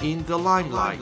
in the limelight.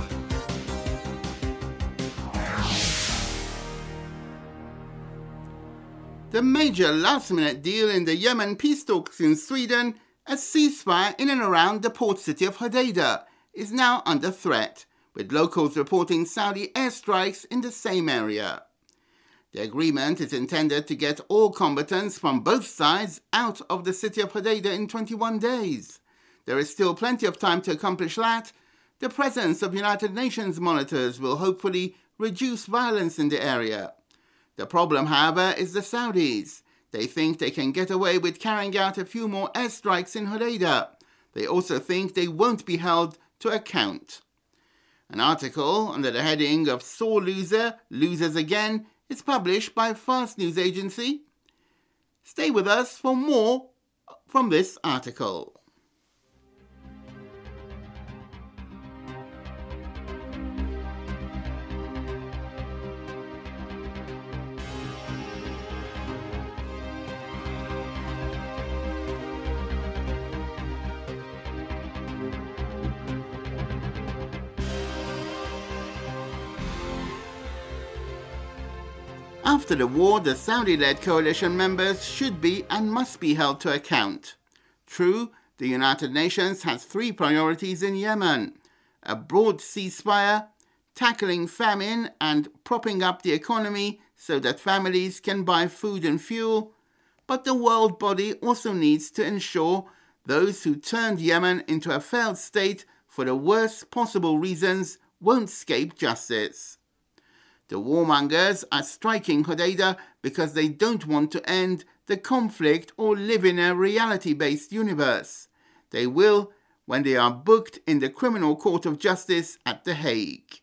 The major last-minute deal in the Yemen peace talks in Sweden, a ceasefire in and around the port city of Hodeidah, is now under threat, with locals reporting Saudi airstrikes in the same area. The agreement is intended to get all combatants from both sides out of the city of Hodeidah in 21 days. There is still plenty of time to accomplish that. The presence of United Nations monitors will hopefully reduce violence in the area. The problem, however, is the Saudis. They think they can get away with carrying out a few more airstrikes in Hodeidah. They also think they won't be held to account. An article under the heading of Sore Loser, Losers Again is published by Fast News Agency. Stay with us for more from this article. After the war, the Saudi-led coalition members should be and must be held to account. True, the United Nations has 3 priorities in Yemen: a broad ceasefire, tackling famine and propping up the economy so that families can buy food and fuel. But the world body also needs to ensure those who turned Yemen into a failed state for the worst possible reasons won't escape justice. The warmongers are striking Hodeidah because they don't want to end the conflict or live in a reality-based universe. They will when they are booked in the Criminal Court of Justice at The Hague.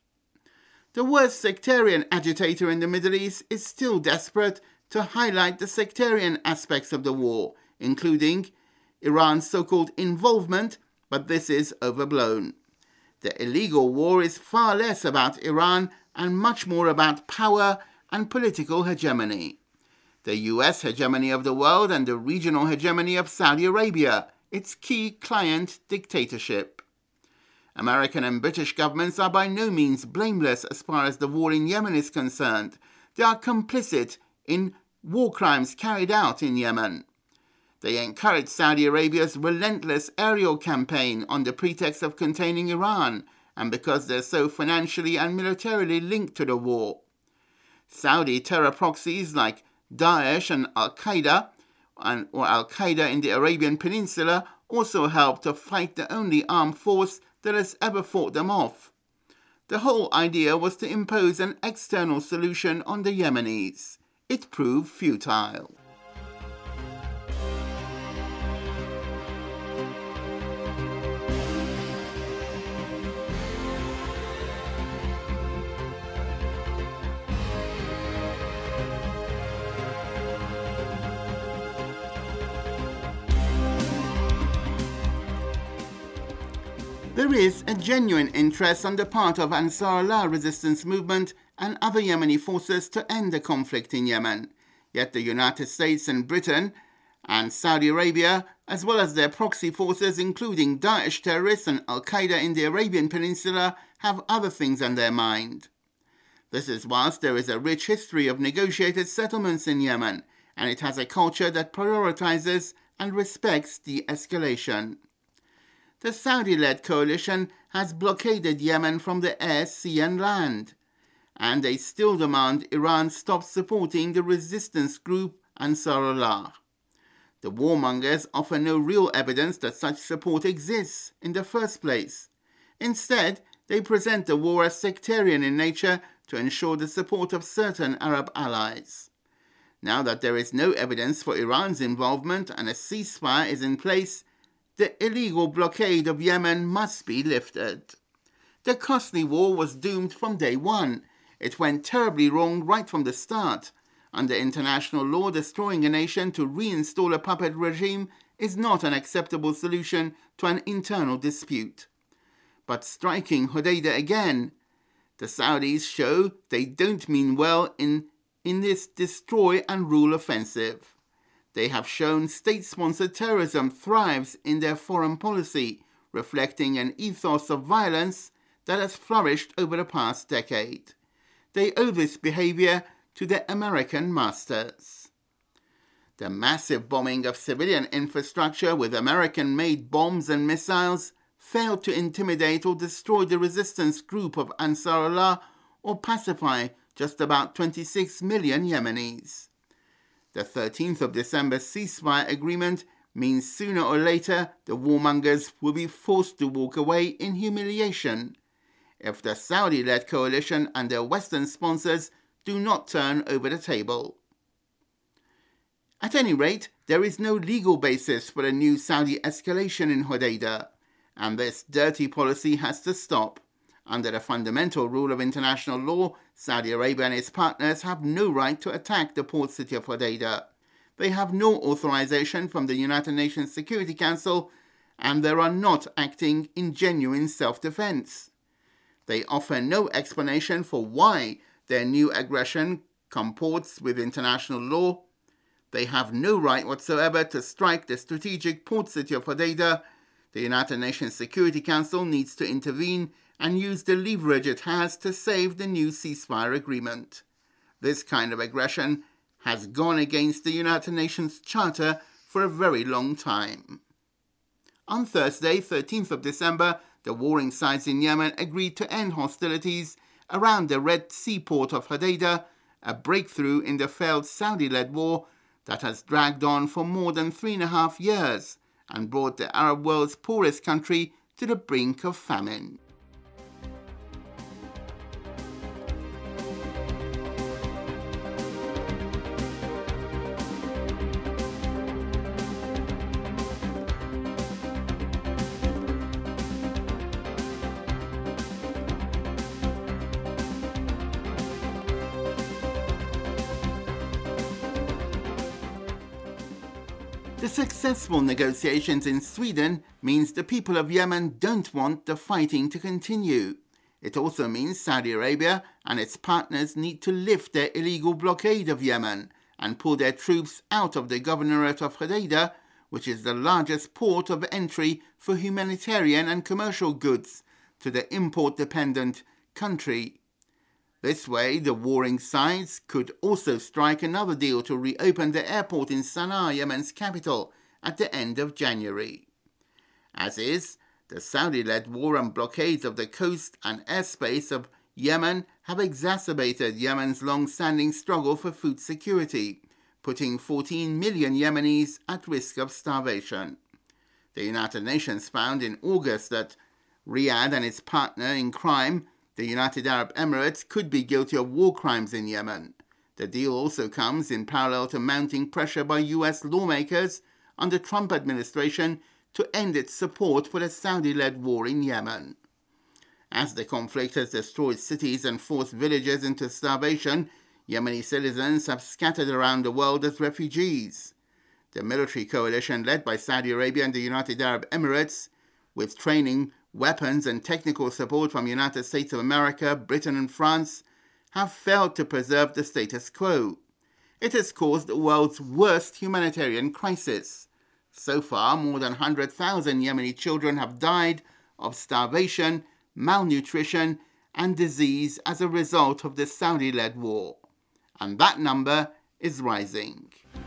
The worst sectarian agitator in the Middle East is still desperate to highlight the sectarian aspects of the war, including Iran's so-called involvement, but this is overblown. The illegal war is far less about Iran and much more about power and political hegemony. The US hegemony of the world and the regional hegemony of Saudi Arabia, its key client dictatorship. American and British governments are by no means blameless as far as the war in Yemen is concerned. They are complicit in war crimes carried out in Yemen. They encourage Saudi Arabia's relentless aerial campaign on the pretext of containing Iran, and because they're so financially and militarily linked to the war. Saudi terror proxies like Daesh and Al-Qaeda, or Al-Qaeda in the Arabian Peninsula, also help to fight the only armed force that has ever fought them off. The whole idea was to impose an external solution on the Yemenis. It proved futile. There is a genuine interest on the part of Ansar-Allah resistance movement and other Yemeni forces to end the conflict in Yemen. Yet the United States and Britain and Saudi Arabia, as well as their proxy forces including Daesh terrorists and Al-Qaeda in the Arabian Peninsula, have other things on their mind. This is whilst there is a rich history of negotiated settlements in Yemen, and it has a culture that prioritizes and respects de-escalation. The Saudi-led coalition has blockaded Yemen from the air, sea and land, and they still demand Iran stop supporting the resistance group Ansar-Allah. The warmongers offer no real evidence that such support exists in the first place. Instead, they present the war as sectarian in nature to ensure the support of certain Arab allies. Now that there is no evidence for Iran's involvement and a ceasefire is in place, the illegal blockade of Yemen must be lifted. The costly war was doomed from day one. It went terribly wrong right from the start. Under international law, destroying a nation to reinstall a puppet regime is not an acceptable solution to an internal dispute. But striking Hodeidah again, the Saudis show they don't mean well in this destroy and rule offensive. They have shown state-sponsored terrorism thrives in their foreign policy, reflecting an ethos of violence that has flourished over the past decade. They owe this behavior to their American masters. The massive bombing of civilian infrastructure with American-made bombs and missiles failed to intimidate or destroy the resistance group of Ansarullah or pacify just about 26 million Yemenis. The 13th of December ceasefire agreement means sooner or later the warmongers will be forced to walk away in humiliation if the Saudi-led coalition and their Western sponsors do not turn over the table. At any rate, there is no legal basis for a new Saudi escalation in Hodeidah, and this dirty policy has to stop. Under the fundamental rule of international law, Saudi Arabia and its partners have no right to attack the port city of Hodeidah. They have no authorization from the United Nations Security Council, and they are not acting in genuine self-defense. They offer no explanation for why their new aggression comports with international law. They have no right whatsoever to strike the strategic port city of Hodeidah. The United Nations Security Council needs to intervene and use the leverage it has to save the new ceasefire agreement. This kind of aggression has gone against the United Nations Charter for a very long time. On Thursday, 13th of December, the warring sides in Yemen agreed to end hostilities around the Red Sea port of Hodeidah, a breakthrough in the failed Saudi-led war that has dragged on for more than 3.5 years and brought the Arab world's poorest country to the brink of famine. The successful negotiations in Sweden means the people of Yemen don't want the fighting to continue. It also means Saudi Arabia and its partners need to lift their illegal blockade of Yemen and pull their troops out of the governorate of Hodeidah, which is the largest port of entry for humanitarian and commercial goods to the import-dependent country. This way, the warring sides could also strike another deal to reopen the airport in Sana'a, Yemen's capital, at the end of January. As is, the Saudi-led war and blockades of the coast and airspace of Yemen have exacerbated Yemen's long-standing struggle for food security, putting 14 million Yemenis at risk of starvation. The United Nations found in August that Riyadh and its partner in crime, the United Arab Emirates, could be guilty of war crimes in Yemen. The deal also comes in parallel to mounting pressure by US lawmakers on the Trump administration to end its support for the Saudi-led war in Yemen. As the conflict has destroyed cities and forced villagers into starvation, Yemeni citizens have scattered around the world as refugees. The military coalition led by Saudi Arabia and the United Arab Emirates, with training, weapons and technical support from United States of America, Britain and France, have failed to preserve the status quo. It has caused the world's worst humanitarian crisis. So far, more than 100,000 Yemeni children have died of starvation, malnutrition and disease as a result of the Saudi-led war. And that number is rising.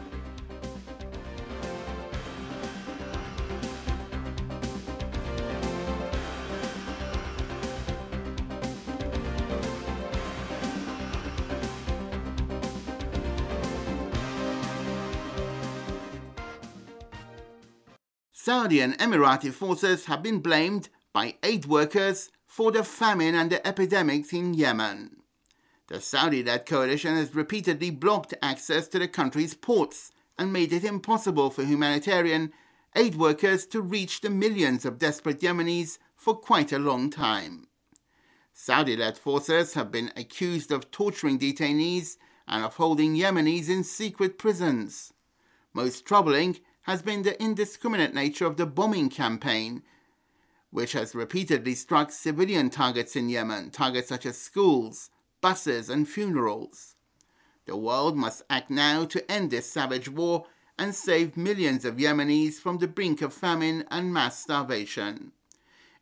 Saudi and Emirati forces have been blamed by aid workers for the famine and the epidemics in Yemen. The Saudi-led coalition has repeatedly blocked access to the country's ports and made it impossible for humanitarian aid workers to reach the millions of desperate Yemenis for quite a long time. Saudi-led forces have been accused of torturing detainees and of holding Yemenis in secret prisons. Most troubling has been the indiscriminate nature of the bombing campaign, which has repeatedly struck civilian targets in Yemen, targets such as schools, buses and funerals. The world must act now to end this savage war and save millions of Yemenis from the brink of famine and mass starvation.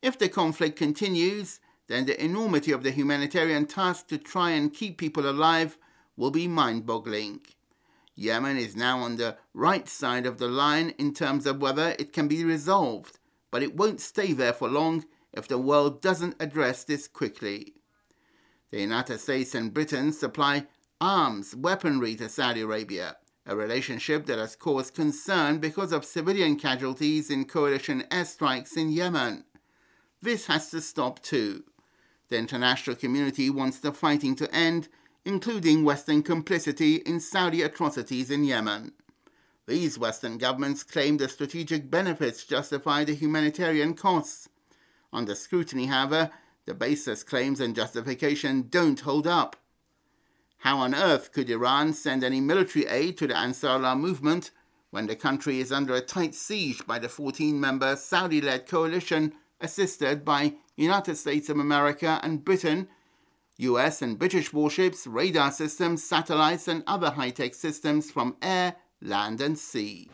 If the conflict continues, then the enormity of the humanitarian task to try and keep people alive will be mind-boggling. Yemen is now on the right side of the line in terms of whether it can be resolved, but it won't stay there for long if the world doesn't address this quickly. The United States and Britain supply arms, weaponry to Saudi Arabia, a relationship that has caused concern because of civilian casualties in coalition airstrikes in Yemen. This has to stop too. The international community wants the fighting to end, including Western complicity in Saudi atrocities in Yemen. These Western governments claim the strategic benefits justify the humanitarian costs. Under scrutiny, however, the baseless claims and justification don't hold up. How on earth could Iran send any military aid to the Ansarullah movement when the country is under a tight siege by the 14-member Saudi-led coalition assisted by United States of America and Britain, US and British warships, radar systems, satellites and other high-tech systems from air, land and sea?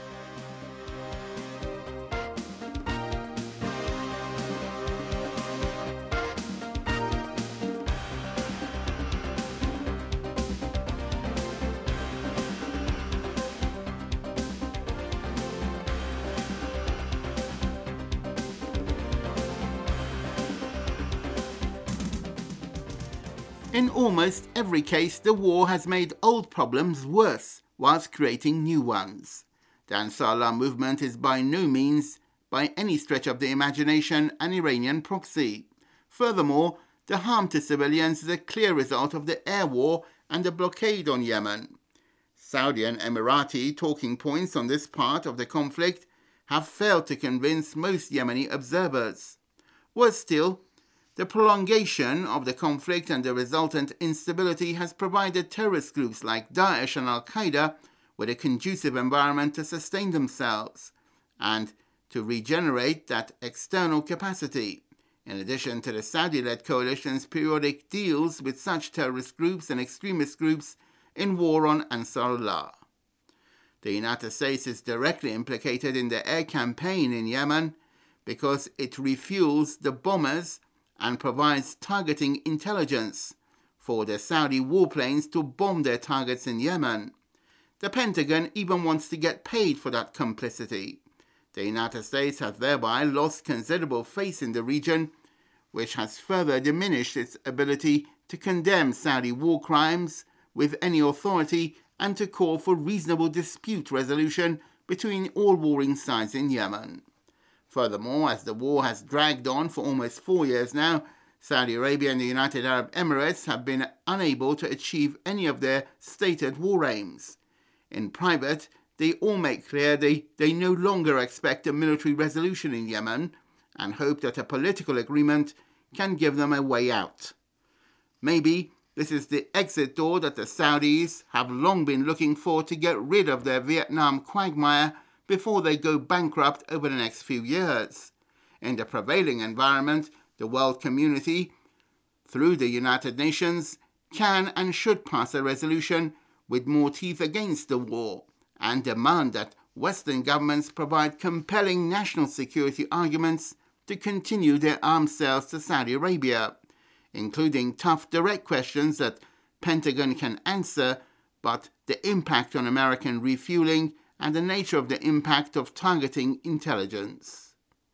In almost every case, the war has made old problems worse whilst creating new ones. The Ansarullah movement is by no means, by any stretch of the imagination, an Iranian proxy. Furthermore, the harm to civilians is a clear result of the air war and the blockade on Yemen. Saudi and Emirati talking points on this part of the conflict have failed to convince most Yemeni observers. Worse still, the prolongation of the conflict and the resultant instability has provided terrorist groups like Daesh and Al-Qaeda with a conducive environment to sustain themselves and to regenerate that external capacity, in addition to the Saudi-led coalition's periodic deals with such terrorist groups and extremist groups in war on Ansarullah. The United States is directly implicated in the air campaign in Yemen because it refuels the bombers and provides targeting intelligence for the Saudi warplanes to bomb their targets in Yemen. The Pentagon even wants to get paid for that complicity. The United States has thereby lost considerable face in the region, which has further diminished its ability to condemn Saudi war crimes with any authority and to call for reasonable dispute resolution between all warring sides in Yemen. Furthermore, as the war has dragged on for almost 4 years now, Saudi Arabia and the United Arab Emirates have been unable to achieve any of their stated war aims. In private, they all make clear they no longer expect a military resolution in Yemen and hope that a political agreement can give them a way out. Maybe this is the exit door that the Saudis have long been looking for to get rid of their Vietnam quagmire before they go bankrupt over the next few years. In the prevailing environment, the world community, through the United Nations, can and should pass a resolution with more teeth against the war and demand that Western governments provide compelling national security arguments to continue their arms sales to Saudi Arabia, including tough, direct questions that Pentagon can answer, but the impact on American refueling and the nature of the impact of targeting intelligence.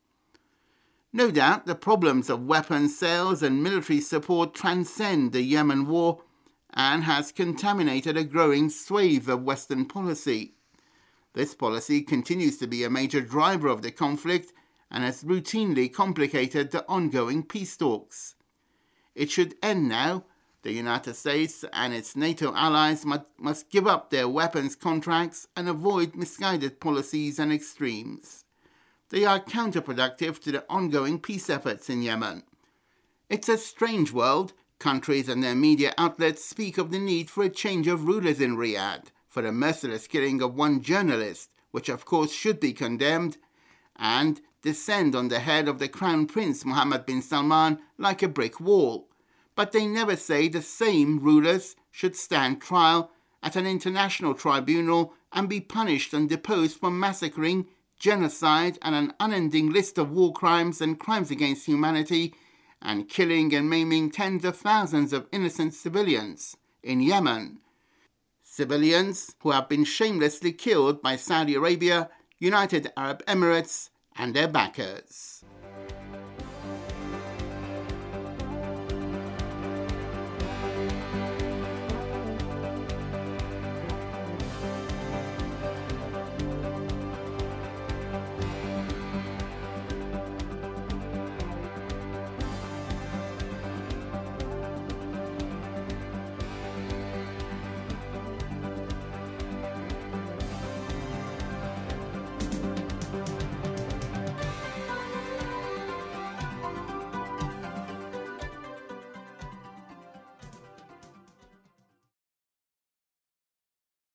No doubt the problems of weapons sales and military support transcend the Yemen war and has contaminated a growing swathe of Western policy. This policy continues to be a major driver of the conflict and has routinely complicated the ongoing peace talks. It should end now. The United States and its NATO allies must give up their weapons contracts and avoid misguided policies and extremes. They are counterproductive to the ongoing peace efforts in Yemen. It's a strange world. Countries and their media outlets speak of the need for a change of rulers in Riyadh, for the merciless killing of one journalist, which of course should be condemned, and descend on the head of the Crown Prince Mohammed bin Salman like a brick wall. But they never say the same rulers should stand trial at an international tribunal and be punished and deposed for massacring genocide and an unending list of war crimes and crimes against humanity, and killing and maiming tens of thousands of innocent civilians in Yemen. Civilians who have been shamelessly killed by Saudi Arabia, United Arab Emirates and their backers.